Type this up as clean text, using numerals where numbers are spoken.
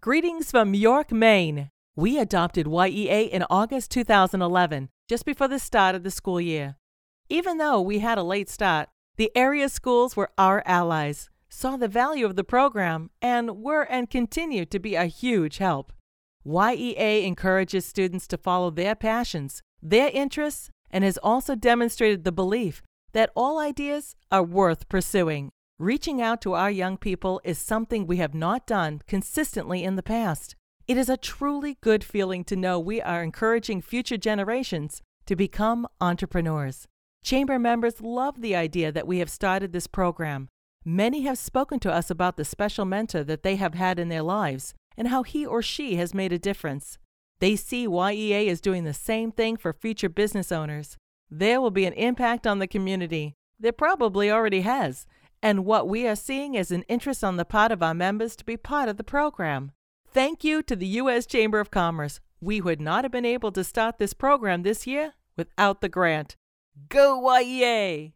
Greetings from York, Maine. We adopted YEA in August 2011, just before the start of the school year. Even though we had a late start, the area schools were our allies, saw the value of the program, and were and continue to be a huge help. YEA encourages students to follow their passions, their interests, and has also demonstrated the belief that all ideas are worth pursuing. Reaching out to our young people is something we have not done consistently in the past. It is a truly good feeling to know we are encouraging future generations to become entrepreneurs. Chamber members love the idea that we have started this program. Many have spoken to us about the special mentor that they have had in their lives and how he or she has made a difference. They see YEA is doing the same thing for future business owners. There will be an impact on the community. There probably already has. And what we are seeing is an interest on the part of our members to be part of the program. Thank you to the U.S. Chamber of Commerce. We would not have been able to start this program this year without the grant. Go YEA!